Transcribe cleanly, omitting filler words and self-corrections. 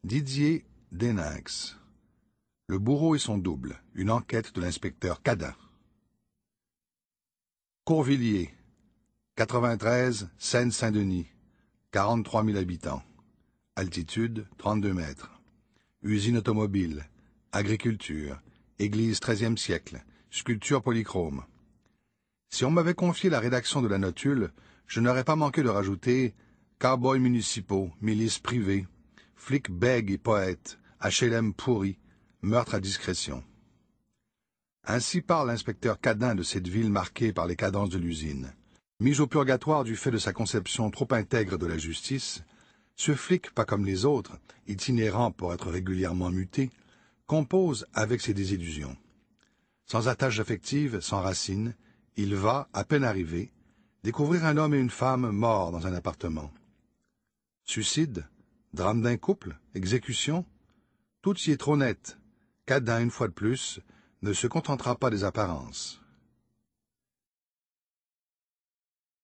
Didier Deninx. Le bourreau et son double. Une enquête de l'inspecteur Cadin. Courvilliers, 93, Seine-Saint-Denis, 43 000 habitants. Altitude, 32 mètres. Usine automobile, agriculture, église XIIIe siècle, sculpture polychrome. Si on m'avait confié la rédaction de la notule, je n'aurais pas manqué de rajouter cow-boys municipaux, milices privées, flics bègues et poètes, HLM pourris, meurtre à discrétion. Ainsi parle l'inspecteur Cadin de cette ville marquée par les cadences de l'usine. Mis au purgatoire du fait de sa conception trop intègre de la justice, ce flic, pas comme les autres, itinérant pour être régulièrement muté, compose avec ses désillusions. Sans attache affective, sans racines, il va, à peine arrivé, découvrir un homme et une femme morts dans un appartement. Suicide, drame d'un couple, exécution, tout y est trop net. Cadin, une fois de plus, ne se contentera pas des apparences.